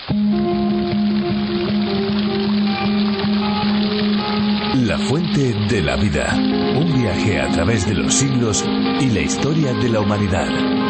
La fuente de la vida. Un viaje a través de los siglos y la historia de la humanidad.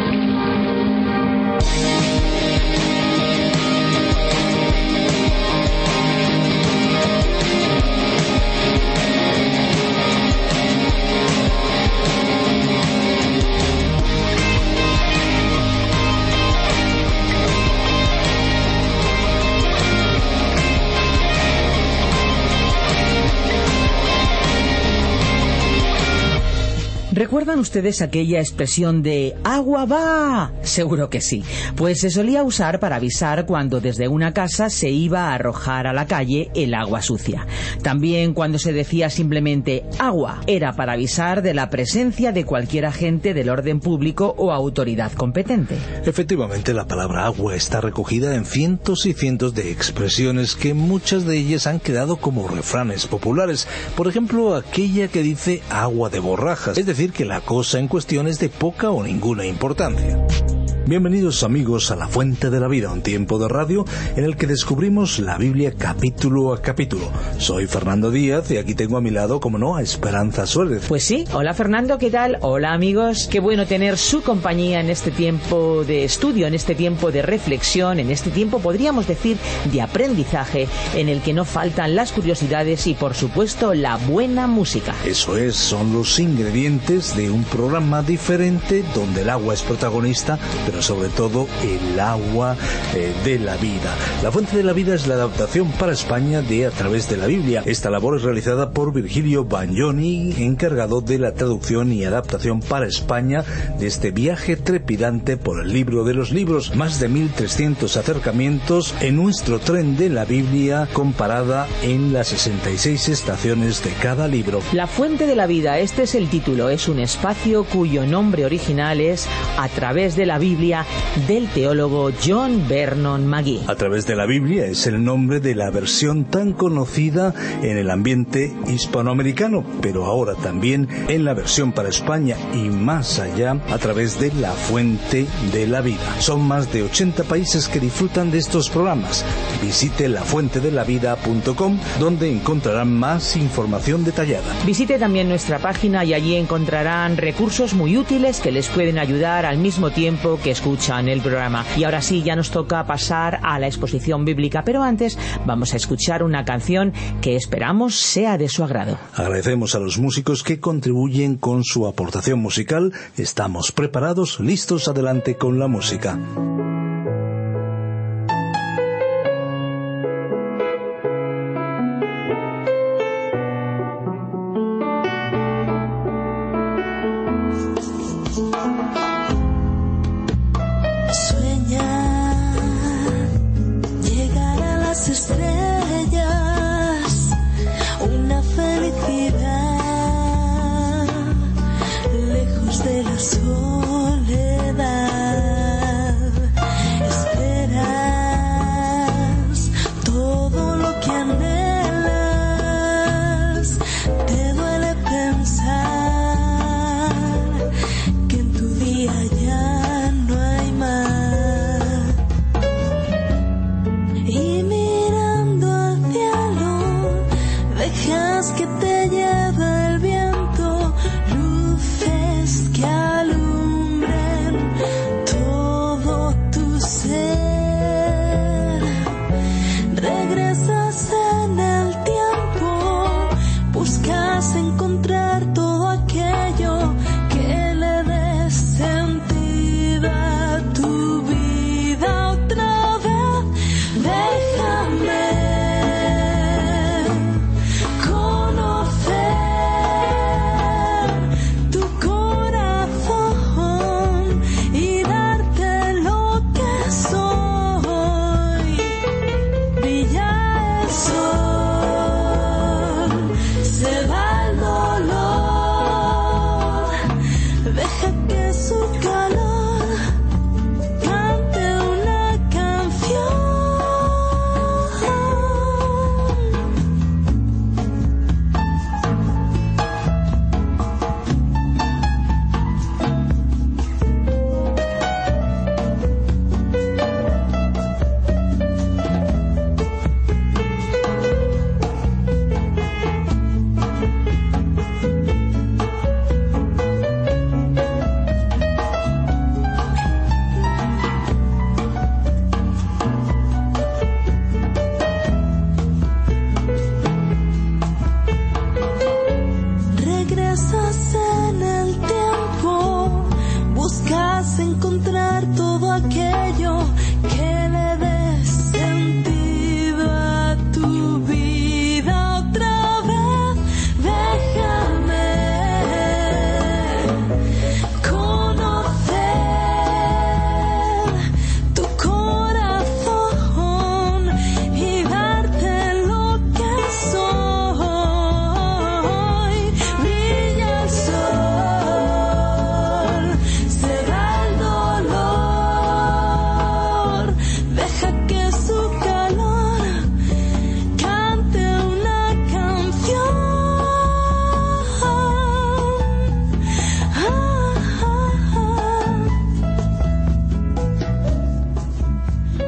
¿Recuerdan ustedes aquella expresión de ¡agua va? Seguro que sí. Pues se solía usar para avisar cuando desde una casa se iba a arrojar a la calle el agua sucia. También cuando se decía simplemente agua, era para avisar de la presencia de cualquier agente del orden público o autoridad competente. Efectivamente, la palabra agua está recogida en cientos y cientos de expresiones que muchas de ellas han quedado como refranes populares. Por ejemplo, aquella que dice agua de borrajas, es decir, que la cosa en cuestión es de poca o ninguna importancia. Bienvenidos amigos a La Fuente de la Vida, un tiempo de radio en el que descubrimos la Biblia capítulo a capítulo. Soy Fernando Díaz y aquí tengo a mi lado, como no, a Esperanza Suárez. Pues sí, hola Fernando, ¿qué tal? Hola amigos, qué bueno tener su compañía en este tiempo de estudio, en este tiempo de reflexión, en este tiempo, podríamos decir, de aprendizaje, en el que no faltan las curiosidades y por supuesto la buena música. Eso es, son los ingredientes de un programa diferente donde el agua es protagonista, pero sobre todo el agua de la vida. La Fuente de la Vida es la adaptación para España de A través de la Biblia. Esta labor es realizada por Virgilio Bagnoni, encargado de la traducción y adaptación para España de este viaje trepidante por el libro de los libros. Más de 1.300 acercamientos en nuestro tren de la Biblia, comparada en las 66 estaciones de cada libro. La Fuente de la Vida, este es el título, es un espacio cuyo nombre original es A través de la Biblia, del teólogo John Vernon Magee. A través de la Biblia es el nombre de la versión tan conocida en el ambiente hispanoamericano, pero ahora también en la versión para España y más allá, a través de La Fuente de la Vida. Son más de 80 países que disfrutan de estos programas. Visite lafuentedelavida.com, donde encontrarán más información detallada. Visite también nuestra página y allí encontrarán recursos muy útiles que les pueden ayudar al mismo tiempo que escuchan el programa. Y ahora sí, ya nos toca pasar a la exposición bíblica, pero antes vamos a escuchar una canción que esperamos sea de su agrado. Agradecemos a los músicos que contribuyen con su aportación musical. Estamos preparados, listos, adelante con la música. De la soledad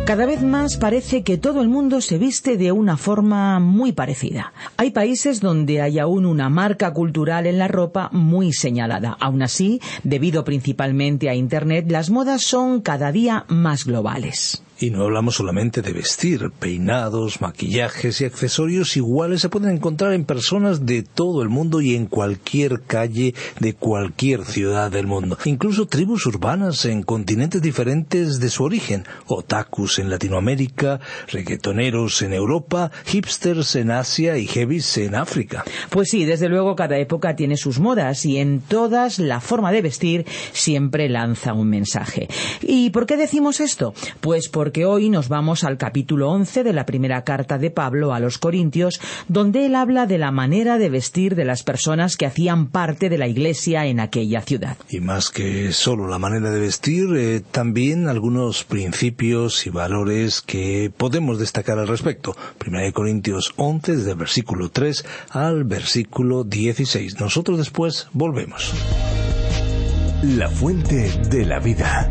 Cada vez más parece que todo el mundo se viste de una forma muy parecida. Hay países donde hay aún una marca cultural en la ropa muy señalada. Aún así, debido principalmente a Internet, las modas son cada día más globales. Y no hablamos solamente de vestir, peinados, maquillajes y accesorios iguales se pueden encontrar en personas de todo el mundo y en cualquier calle de cualquier ciudad del mundo. Incluso tribus urbanas en continentes diferentes de su origen. Otakus en Latinoamérica, reggaetoneros en Europa, hipsters en Asia y heavies en África. Pues sí, desde luego cada época tiene sus modas y en todas la forma de vestir siempre lanza un mensaje. ¿Y por qué decimos esto? Pues porque hoy nos vamos al capítulo 11 de la primera carta de Pablo a los Corintios, donde él habla de la manera de vestir de las personas que hacían parte de la iglesia en aquella ciudad. Y más que solo la manera de vestir, también algunos principios y valores que podemos destacar al respecto. Primera de Corintios 11, desde el versículo 3 al versículo 16. Nosotros después volvemos. La fuente de la vida.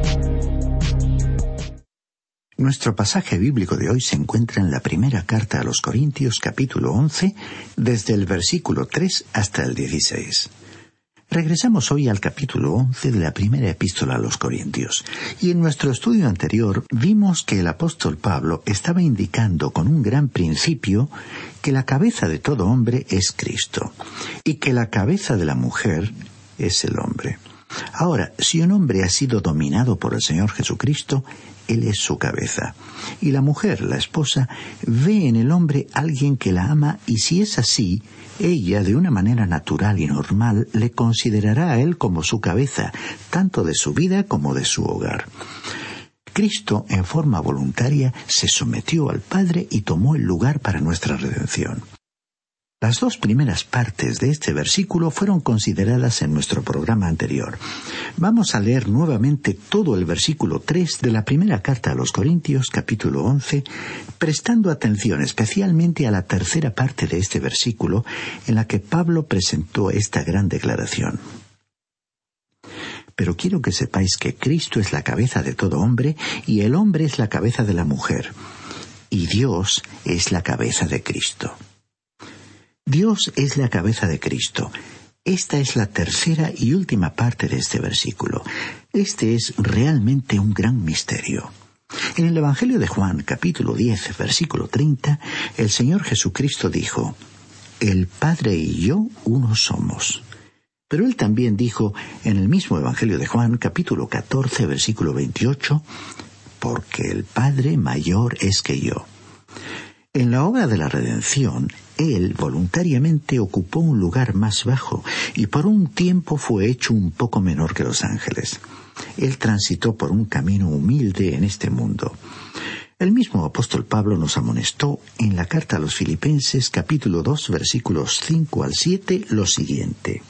Nuestro pasaje bíblico de hoy se encuentra en la primera carta a los Corintios, capítulo 11, desde el versículo 3 hasta el 16. Regresamos hoy al capítulo 11 de la primera epístola a los Corintios, y en nuestro estudio anterior vimos que el apóstol Pablo estaba indicando con un gran principio que la cabeza de todo hombre es Cristo, y que la cabeza de la mujer es el hombre. Ahora, si un hombre ha sido dominado por el Señor Jesucristo, Él es su cabeza. Y la mujer, la esposa, ve en el hombre alguien que la ama, y si es así, ella, de una manera natural y normal, le considerará a él como su cabeza, tanto de su vida como de su hogar. Cristo, en forma voluntaria, se sometió al Padre y tomó el lugar para nuestra redención. Las dos primeras partes de este versículo fueron consideradas en nuestro programa anterior. Vamos a leer nuevamente todo el versículo 3 de la primera carta a los Corintios, capítulo 11, prestando atención especialmente a la tercera parte de este versículo, en la que Pablo presentó esta gran declaración. Pero quiero que sepáis que Cristo es la cabeza de todo hombre, y el hombre es la cabeza de la mujer, y Dios es la cabeza de Cristo. Dios es la cabeza de Cristo. Esta es la tercera y última parte de este versículo. Este es realmente un gran misterio. En el Evangelio de Juan, capítulo 10, versículo 30, el Señor Jesucristo dijo: «El Padre y yo uno somos». Pero Él también dijo en el mismo Evangelio de Juan, capítulo 14, versículo 28, «Porque el Padre mayor es que yo». En la obra de la redención, Él voluntariamente ocupó un lugar más bajo y por un tiempo fue hecho un poco menor que los ángeles. Él transitó por un camino humilde en este mundo. El mismo apóstol Pablo nos amonestó en la carta a los Filipenses, capítulo 2, versículos 5 al 7, lo siguiente: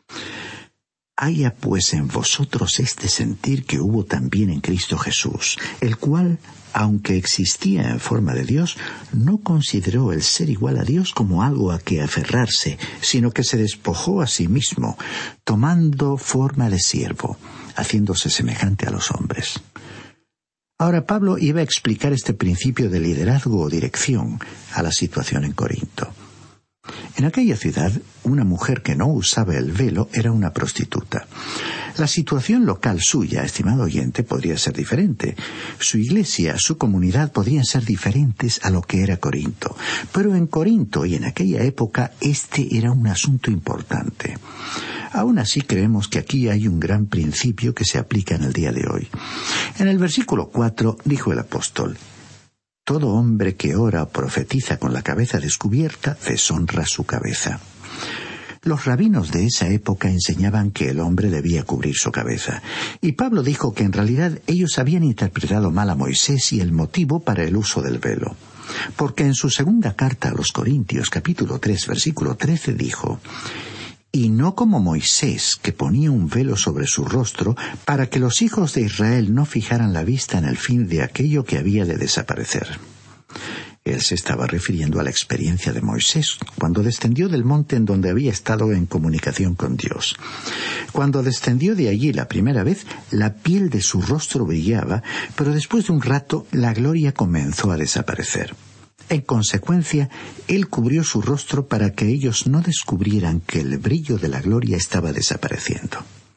«Haya pues en vosotros este sentir que hubo también en Cristo Jesús, el cual, aunque existía en forma de Dios, no consideró el ser igual a Dios como algo a que aferrarse, sino que se despojó a sí mismo, tomando forma de siervo, haciéndose semejante a los hombres». Ahora Pablo iba a explicar este principio de liderazgo o dirección a la situación en Corinto. En aquella ciudad, una mujer que no usaba el velo era una prostituta. La situación local suya, estimado oyente, podría ser diferente. Su iglesia, su comunidad podrían ser diferentes a lo que era Corinto. Pero en Corinto y en aquella época, este era un asunto importante. Aún así creemos que aquí hay un gran principio que se aplica en el día de hoy. En el versículo 4 dijo el apóstol: «Todo hombre que ora o profetiza con la cabeza descubierta deshonra su cabeza». Los rabinos de esa época enseñaban que el hombre debía cubrir su cabeza, y Pablo dijo que en realidad ellos habían interpretado mal a Moisés y el motivo para el uso del velo. Porque en su segunda carta a los Corintios, capítulo 3, versículo 13, dijo: «Y no como Moisés, que ponía un velo sobre su rostro, para que los hijos de Israel no fijaran la vista en el fin de aquello que había de desaparecer». Él se estaba refiriendo a la experiencia de Moisés, cuando descendió del monte en donde había estado en comunicación con Dios. Cuando descendió de allí la primera vez, la piel de su rostro brillaba, pero después de un rato la gloria comenzó a desaparecer. En consecuencia, él cubrió su rostro para que ellos no descubrieran que el brillo de la gloria estaba desapareciendo.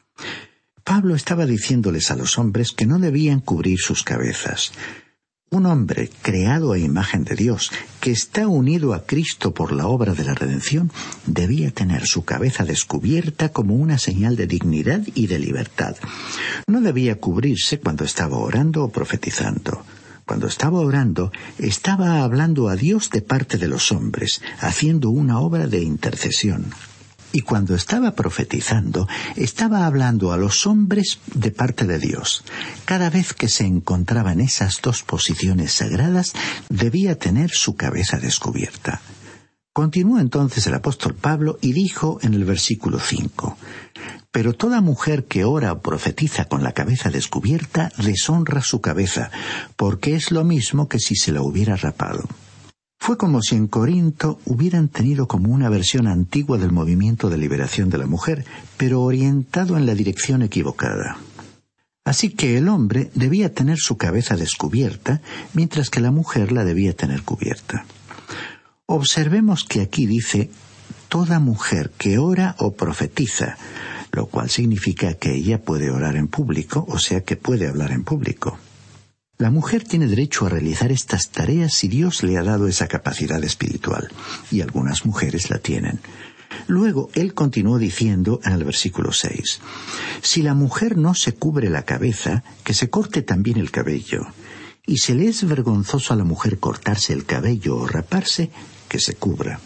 Pablo estaba diciéndoles a los hombres que no debían cubrir sus cabezas. Un hombre creado a imagen de Dios, que está unido a Cristo por la obra de la redención, debía tener su cabeza descubierta como una señal de dignidad y de libertad. No debía cubrirse cuando estaba orando o profetizando. Cuando estaba orando, estaba hablando a Dios de parte de los hombres, haciendo una obra de intercesión. Y cuando estaba profetizando, estaba hablando a los hombres de parte de Dios. Cada vez que se encontraba en esas dos posiciones sagradas, debía tener su cabeza descubierta. Continuó entonces el apóstol Pablo y dijo en el versículo 5: «Pero toda mujer que ora o profetiza con la cabeza descubierta deshonra su cabeza, porque es lo mismo que si se la hubiera rapado». Fue como si en Corinto hubieran tenido como una versión antigua del movimiento de liberación de la mujer, pero orientado en la dirección equivocada. Así que el hombre debía tener su cabeza descubierta, mientras que la mujer la debía tener cubierta. Observemos que aquí dice «toda mujer que ora o profetiza», lo cual significa que ella puede orar en público, o sea que puede hablar en público. La mujer tiene derecho a realizar estas tareas si Dios le ha dado esa capacidad espiritual, y algunas mujeres la tienen. Luego, él continuó diciendo en el versículo 6, «Si la mujer no se cubre la cabeza, que se corte también el cabello. Y si le es vergonzoso a la mujer cortarse el cabello o raparse, que se cubra».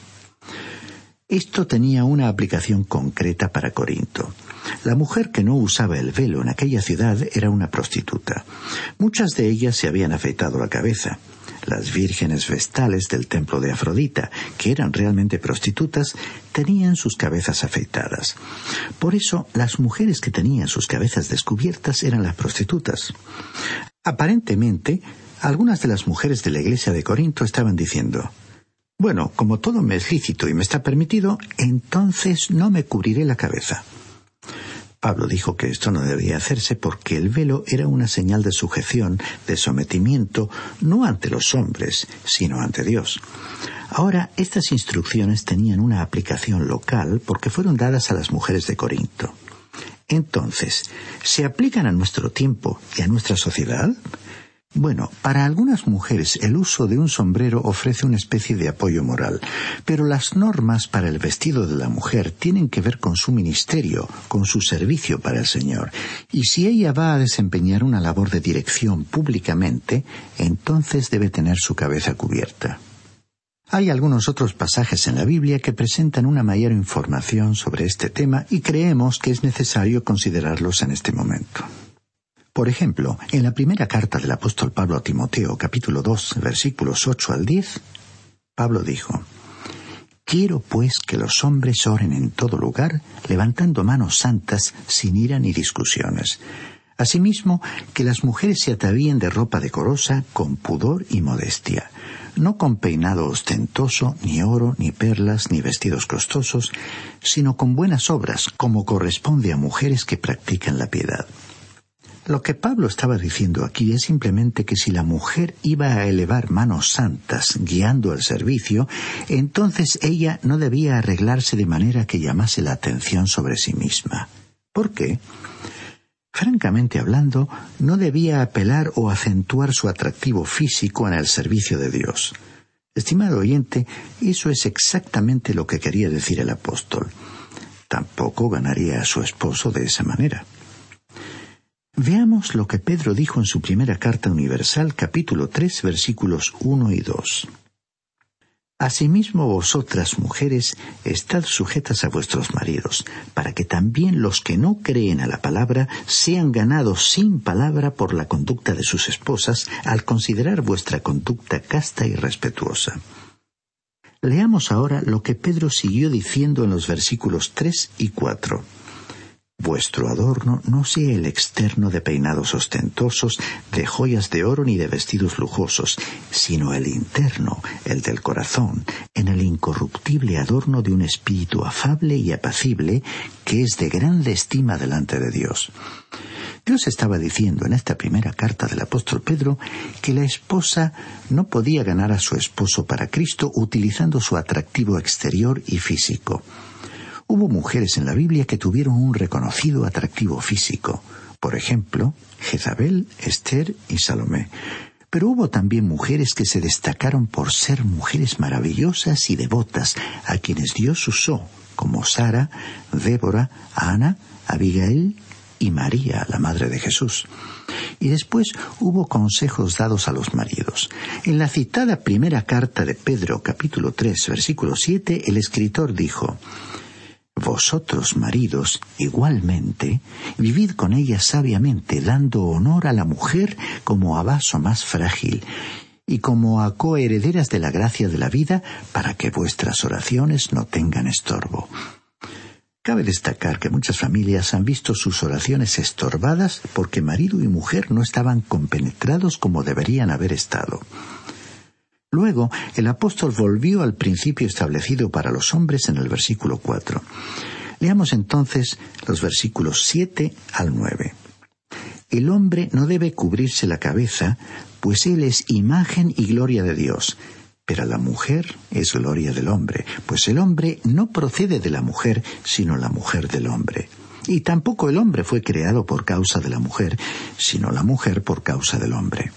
Esto tenía una aplicación concreta para Corinto. La mujer que no usaba el velo en aquella ciudad era una prostituta. Muchas de ellas se habían afeitado la cabeza. Las vírgenes vestales del templo de Afrodita, que eran realmente prostitutas, tenían sus cabezas afeitadas. Por eso, las mujeres que tenían sus cabezas descubiertas eran las prostitutas. Aparentemente, algunas de las mujeres de la iglesia de Corinto estaban diciendo: «Bueno, como todo me es lícito y me está permitido, entonces no me cubriré la cabeza». Pablo dijo que esto no debía hacerse porque el velo era una señal de sujeción, de sometimiento, no ante los hombres, sino ante Dios. Ahora, estas instrucciones tenían una aplicación local porque fueron dadas a las mujeres de Corinto. Entonces, ¿se aplican a nuestro tiempo y a nuestra sociedad? Bueno, para algunas mujeres el uso de un sombrero ofrece una especie de apoyo moral, pero las normas para el vestido de la mujer tienen que ver con su ministerio, con su servicio para el Señor, y si ella va a desempeñar una labor de dirección públicamente, entonces debe tener su cabeza cubierta. Hay algunos otros pasajes en la Biblia que presentan una mayor información sobre este tema y creemos que es necesario considerarlos en este momento. Por ejemplo, en la primera carta del apóstol Pablo a Timoteo, capítulo 2, versículos 8 al 10, Pablo dijo: «Quiero pues que los hombres oren en todo lugar, levantando manos santas, sin ira ni discusiones. Asimismo, que las mujeres se atavíen de ropa decorosa, con pudor y modestia, no con peinado ostentoso, ni oro, ni perlas, ni vestidos costosos, sino con buenas obras, como corresponde a mujeres que practican la piedad». Lo que Pablo estaba diciendo aquí es simplemente que si la mujer iba a elevar manos santas guiando el servicio, entonces ella no debía arreglarse de manera que llamase la atención sobre sí misma. ¿Por qué? Francamente hablando, no debía apelar o acentuar su atractivo físico en el servicio de Dios. Estimado oyente, eso es exactamente lo que quería decir el apóstol. Tampoco ganaría a su esposo de esa manera. Veamos lo que Pedro dijo en su primera carta universal, capítulo 3, versículos 1 y 2. Asimismo vosotras, mujeres, estad sujetas a vuestros maridos, para que también los que no creen a la palabra sean ganados sin palabra por la conducta de sus esposas, al considerar vuestra conducta casta y respetuosa. Leamos ahora lo que Pedro siguió diciendo en los versículos 3 y 4. Vuestro adorno no sea el externo de peinados ostentosos, de joyas de oro ni de vestidos lujosos, sino el interno, el del corazón, en el incorruptible adorno de un espíritu afable y apacible, que es de grande estima delante de Dios. Dios estaba diciendo en esta primera carta del apóstol Pedro que la esposa no podía ganar a su esposo para Cristo utilizando su atractivo exterior y físico. Hubo mujeres en la Biblia que tuvieron un reconocido atractivo físico. Por ejemplo, Jezabel, Esther y Salomé. Pero hubo también mujeres que se destacaron por ser mujeres maravillosas y devotas, a quienes Dios usó, como Sara, Débora, Ana, Abigail y María, la madre de Jesús. Y después hubo consejos dados a los maridos. En la citada primera carta de Pedro, capítulo 3, versículo 7, el escritor dijo: Vosotros, maridos, igualmente, vivid con ella sabiamente, dando honor a la mujer como a vaso más frágil, y como a coherederas de la gracia de la vida, para que vuestras oraciones no tengan estorbo. Cabe destacar que muchas familias han visto sus oraciones estorbadas porque marido y mujer no estaban compenetrados como deberían haber estado. Luego, el apóstol volvió al principio establecido para los hombres en el versículo 4. Leamos entonces los versículos 7 al 9. El hombre no debe cubrirse la cabeza, pues él es imagen y gloria de Dios. Pero la mujer es gloria del hombre, pues el hombre no procede de la mujer, sino la mujer del hombre. Y tampoco el hombre fue creado por causa de la mujer, sino la mujer por causa del hombre.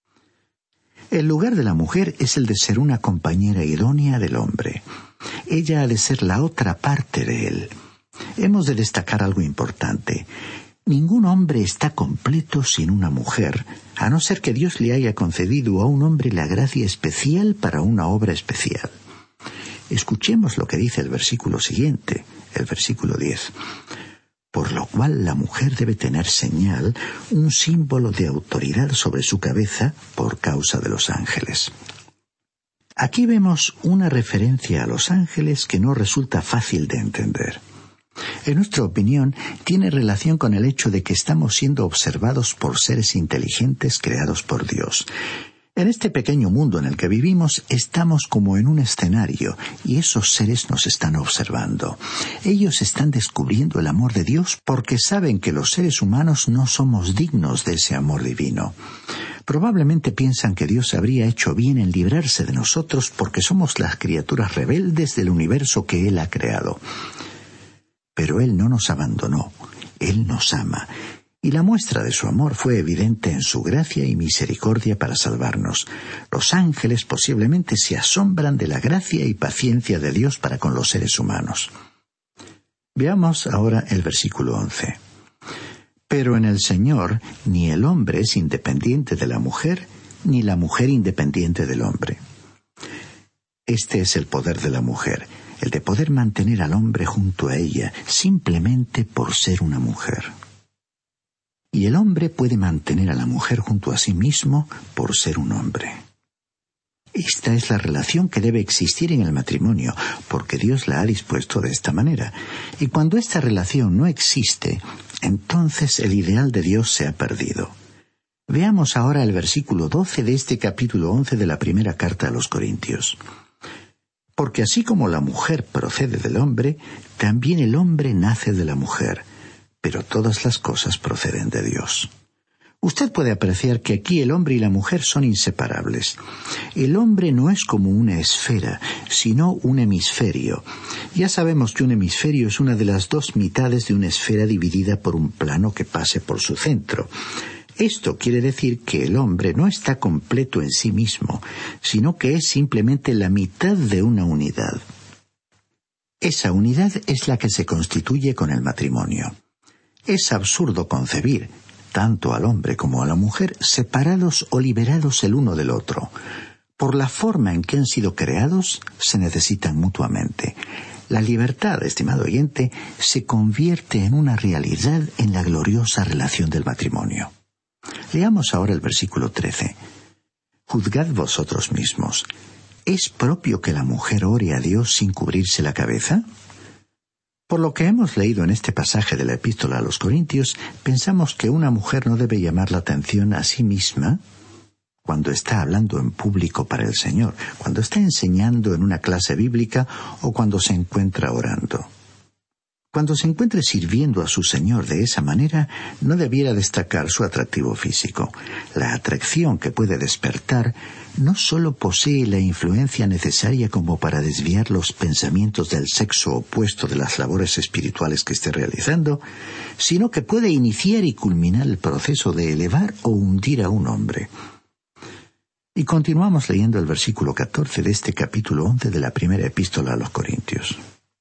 El lugar de la mujer es el de ser una compañera idónea del hombre. Ella ha de ser la otra parte de él. Hemos de destacar algo importante. Ningún hombre está completo sin una mujer, a no ser que Dios le haya concedido a un hombre la gracia especial para una obra especial. Escuchemos lo que dice el versículo siguiente, el versículo 10. Por lo cual la mujer debe tener señal, un símbolo de autoridad sobre su cabeza por causa de los ángeles. Aquí vemos una referencia a los ángeles que no resulta fácil de entender. En nuestra opinión, tiene relación con el hecho de que estamos siendo observados por seres inteligentes creados por Dios. En este pequeño mundo en el que vivimos, estamos como en un escenario, y esos seres nos están observando. Ellos están descubriendo el amor de Dios porque saben que los seres humanos no somos dignos de ese amor divino. Probablemente piensan que Dios habría hecho bien en librarse de nosotros porque somos las criaturas rebeldes del universo que Él ha creado. Pero Él no nos abandonó, Él nos ama. Y la muestra de su amor fue evidente en su gracia y misericordia para salvarnos. Los ángeles posiblemente se asombran de la gracia y paciencia de Dios para con los seres humanos. Veamos ahora el versículo 11. Pero en el Señor ni el hombre es independiente de la mujer, ni la mujer independiente del hombre. Este es el poder de la mujer, el de poder mantener al hombre junto a ella, simplemente por ser una mujer. Y el hombre puede mantener a la mujer junto a sí mismo por ser un hombre. Esta es la relación que debe existir en el matrimonio, porque Dios la ha dispuesto de esta manera. Y cuando esta relación no existe, entonces el ideal de Dios se ha perdido. Veamos ahora el versículo 12 de este capítulo 11 de la primera carta a los Corintios. Porque así como la mujer procede del hombre, también el hombre nace de la mujer. Pero todas las cosas proceden de Dios. Usted puede apreciar que aquí el hombre y la mujer son inseparables. El hombre no es como una esfera, sino un hemisferio. Ya sabemos que un hemisferio es una de las dos mitades de una esfera dividida por un plano que pase por su centro. Esto quiere decir que el hombre no está completo en sí mismo, sino que es simplemente la mitad de una unidad. Esa unidad es la que se constituye con el matrimonio. Es absurdo concebir, tanto al hombre como a la mujer, separados o liberados el uno del otro. Por la forma en que han sido creados, se necesitan mutuamente. La libertad, estimado oyente, se convierte en una realidad en la gloriosa relación del matrimonio. Leamos ahora el versículo 13. Juzgad vosotros mismos. ¿Es propio que la mujer ore a Dios sin cubrirse la cabeza? Por lo que hemos leído en este pasaje de la Epístola a los Corintios, pensamos que una mujer no debe llamar la atención a sí misma cuando está hablando en público para el Señor, cuando está enseñando en una clase bíblica o cuando se encuentra orando. Cuando se encuentre sirviendo a su Señor de esa manera, no debiera destacar su atractivo físico. La atracción que puede despertar no solo posee la influencia necesaria como para desviar los pensamientos del sexo opuesto de las labores espirituales que esté realizando, sino que puede iniciar y culminar el proceso de elevar o hundir a un hombre. Y continuamos leyendo el versículo 14 de este capítulo 11 de la primera epístola a los Corintios.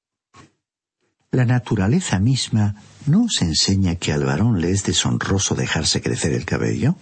La naturaleza misma ¿no os enseña que al varón le es deshonroso dejarse crecer el cabello?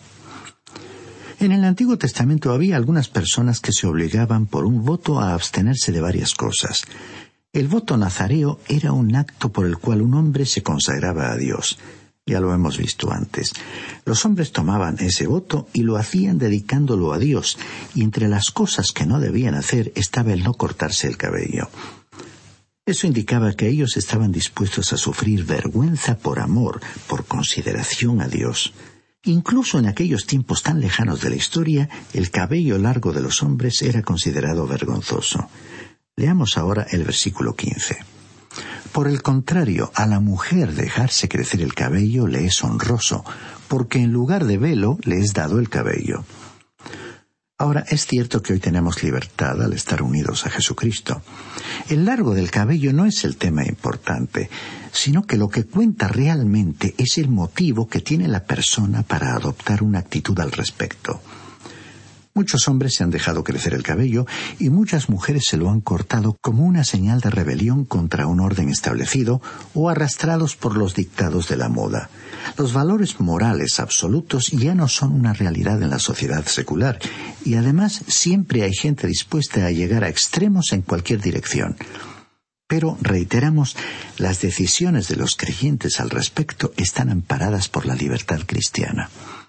En el Antiguo Testamento había algunas personas que se obligaban por un voto a abstenerse de varias cosas. El voto nazareo era un acto por el cual un hombre se consagraba a Dios. Ya lo hemos visto antes. Los hombres tomaban ese voto y lo hacían dedicándolo a Dios, y entre las cosas que no debían hacer estaba el no cortarse el cabello. Eso indicaba que ellos estaban dispuestos a sufrir vergüenza por amor, por consideración a Dios. Incluso en aquellos tiempos tan lejanos de la historia, el cabello largo de los hombres era considerado vergonzoso. Leamos ahora el versículo 15. Por el contrario, a la mujer dejarse crecer el cabello le es honroso, porque en lugar de velo le es dado el cabello. Ahora, es cierto que hoy tenemos libertad al estar unidos a Jesucristo. El largo del cabello no es el tema importante, sino que lo que cuenta realmente es el motivo que tiene la persona para adoptar una actitud al respecto. Muchos hombres se han dejado crecer el cabello y muchas mujeres se lo han cortado como una señal de rebelión contra un orden establecido o arrastrados por los dictados de la moda. Los valores morales absolutos ya no son una realidad en la sociedad secular y además siempre hay gente dispuesta a llegar a extremos en cualquier dirección. Pero, reiteramos, las decisiones de los creyentes al respecto están amparadas por la libertad cristiana.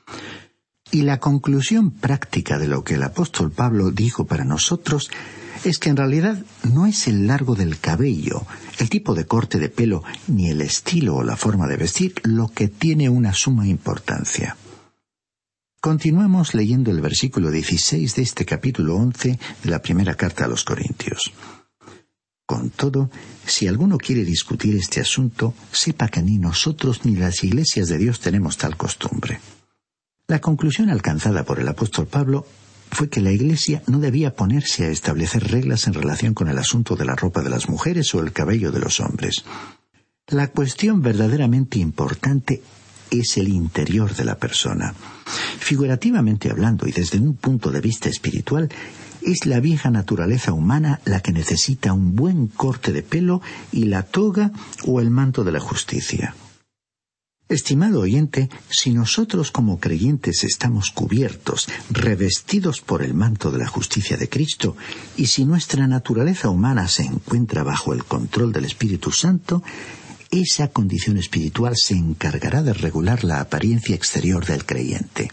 Y la conclusión práctica de lo que el apóstol Pablo dijo para nosotros es que en realidad no es el largo del cabello, el tipo de corte de pelo, ni el estilo o la forma de vestir lo que tiene una suma importancia. Continuemos leyendo el versículo 16 de este capítulo 11 de la primera carta a los Corintios. Con todo, si alguno quiere discutir este asunto, sepa que ni nosotros ni las iglesias de Dios tenemos tal costumbre. La conclusión alcanzada por el apóstol Pablo fue que la Iglesia no debía ponerse a establecer reglas en relación con el asunto de la ropa de las mujeres o el cabello de los hombres. La cuestión verdaderamente importante es el interior de la persona. Figurativamente hablando y desde un punto de vista espiritual, es la vieja naturaleza humana la que necesita un buen corte de pelo y la toga o el manto de la justicia. Estimado oyente, si nosotros como creyentes estamos cubiertos, revestidos por el manto de la justicia de Cristo, y si nuestra naturaleza humana se encuentra bajo el control del Espíritu Santo, esa condición espiritual se encargará de regular la apariencia exterior del creyente.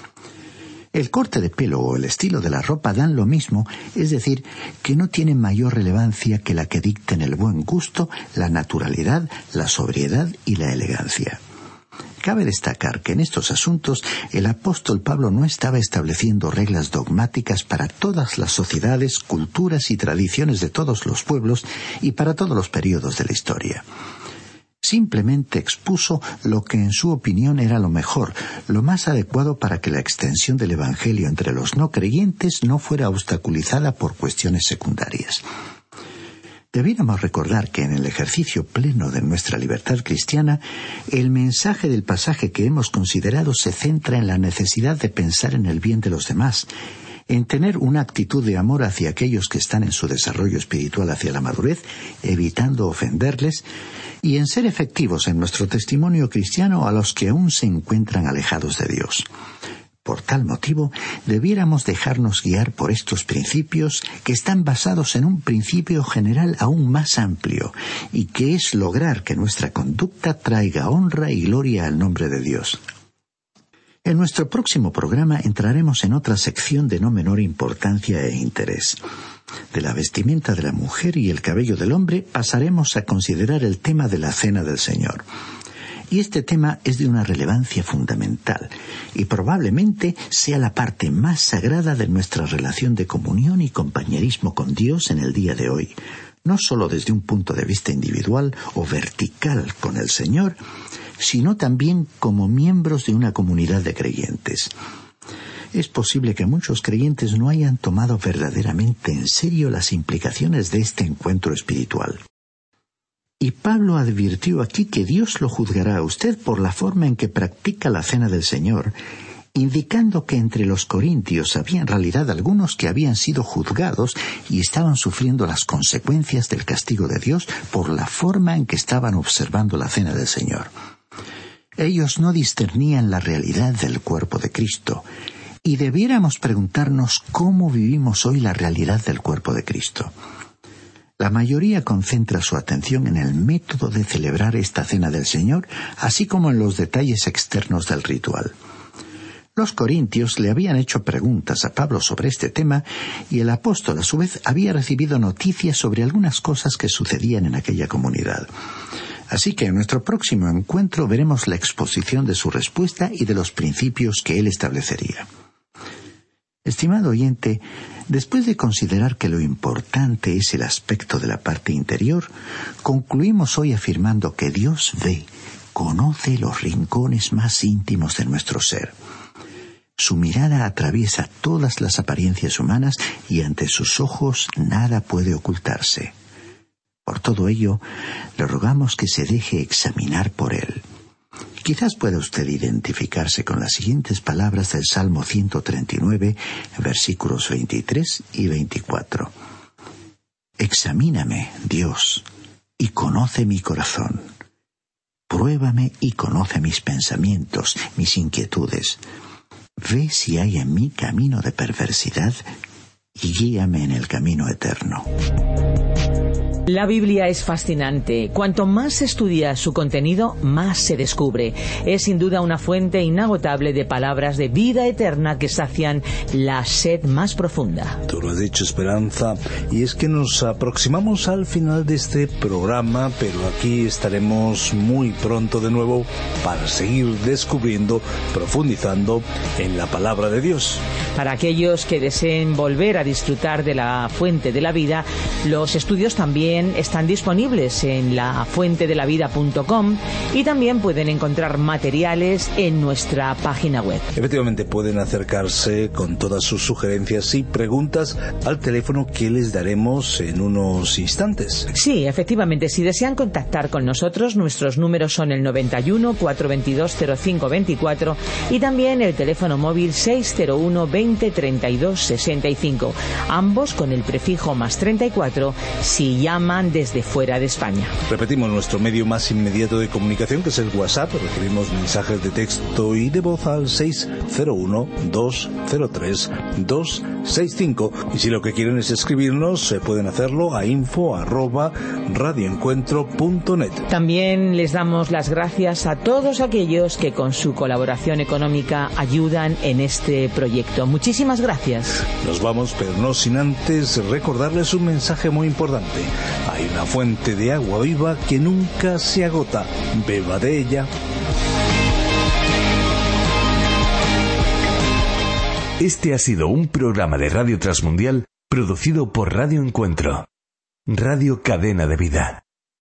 El corte de pelo o el estilo de la ropa dan lo mismo, es decir, que no tienen mayor relevancia que la que dicten el buen gusto, la naturalidad, la sobriedad y la elegancia. Cabe destacar que en estos asuntos el apóstol Pablo no estaba estableciendo reglas dogmáticas para todas las sociedades, culturas y tradiciones de todos los pueblos y para todos los períodos de la historia. Simplemente expuso lo que en su opinión era lo mejor, lo más adecuado para que la extensión del Evangelio entre los no creyentes no fuera obstaculizada por cuestiones secundarias. Debiéramos recordar que en el ejercicio pleno de nuestra libertad cristiana, el mensaje del pasaje que hemos considerado se centra en la necesidad de pensar en el bien de los demás, en tener una actitud de amor hacia aquellos que están en su desarrollo espiritual hacia la madurez, evitando ofenderles, y en ser efectivos en nuestro testimonio cristiano a los que aún se encuentran alejados de Dios. Por tal motivo, debiéramos dejarnos guiar por estos principios que están basados en un principio general aún más amplio y que es lograr que nuestra conducta traiga honra y gloria al nombre de Dios. En nuestro próximo programa entraremos en otra sección de no menor importancia e interés. de la vestimenta de la mujer y el cabello del hombre, pasaremos a considerar el tema de la Cena del Señor. Y este tema es de una relevancia fundamental y probablemente sea la parte más sagrada de nuestra relación de comunión y compañerismo con Dios en el día de hoy, no solo desde un punto de vista individual o vertical con el Señor, sino también como miembros de una comunidad de creyentes. Es posible que muchos creyentes no hayan tomado verdaderamente en serio las implicaciones de este encuentro espiritual. Y Pablo advirtió aquí que Dios lo juzgará a usted por la forma en que practica la Cena del Señor, indicando que entre los corintios había en realidad algunos que habían sido juzgados y estaban sufriendo las consecuencias del castigo de Dios por la forma en que estaban observando la Cena del Señor. Ellos no discernían la realidad del cuerpo de Cristo, y debiéramos preguntarnos cómo vivimos hoy la realidad del cuerpo de Cristo. La mayoría concentra su atención en el método de celebrar esta Cena del Señor, así como en los detalles externos del ritual. Los corintios le habían hecho preguntas a Pablo sobre este tema y el apóstol a su vez había recibido noticias sobre algunas cosas que sucedían en aquella comunidad. Así que en nuestro próximo encuentro veremos la exposición de su respuesta y de los principios que él establecería. Estimado oyente, después de considerar que lo importante es el aspecto de la parte interior, concluimos hoy afirmando que Dios ve, conoce los rincones más íntimos de nuestro ser. Su mirada atraviesa todas las apariencias humanas y ante sus ojos nada puede ocultarse. Por todo ello, le rogamos que se deje examinar por él. Quizás pueda usted identificarse con las siguientes palabras del Salmo 139, versículos 23 y 24. Examíname, Dios, y conoce mi corazón. Pruébame y conoce mis pensamientos, mis inquietudes. Ve si hay en mí camino de perversidad y guíame en el camino eterno. La Biblia es fascinante. Cuanto más se estudia su contenido, más se descubre. Es sin duda una fuente inagotable de palabras de vida eterna que sacian la sed más profunda. Tú lo has dicho, Esperanza, y es que nos aproximamos al final de este programa, pero aquí estaremos muy pronto de nuevo para seguir descubriendo, profundizando en la palabra de Dios. Para aquellos que deseen volver a disfrutar de la fuente de la vida, los estudios también están disponibles en lafuentedelavida.com y también pueden encontrar materiales en nuestra página web. Efectivamente, pueden acercarse con todas sus sugerencias y preguntas al teléfono que les daremos en unos instantes. Sí, efectivamente, si desean contactar con nosotros, nuestros números son el 91 422 0524 y también el teléfono móvil 601 20 32 65, ambos con el prefijo más 34 si llaman desde fuera de España. Repetimos nuestro medio más inmediato de comunicación, que es el WhatsApp. Recibimos mensajes de texto y de voz al 601-203-265. Y si lo que quieren es escribirnos, pueden hacerlo a info@radioencuentro.net. También les damos las gracias a todos aquellos que con su colaboración económica ayudan en este proyecto. Muchísimas gracias. Nos vamos, pero no sin antes recordarles un mensaje muy importante. Hay una fuente de agua viva que nunca se agota. Beba de ella. Este ha sido un programa de Radio Transmundial producido por Radio Encuentro, Radio Cadena de Vida.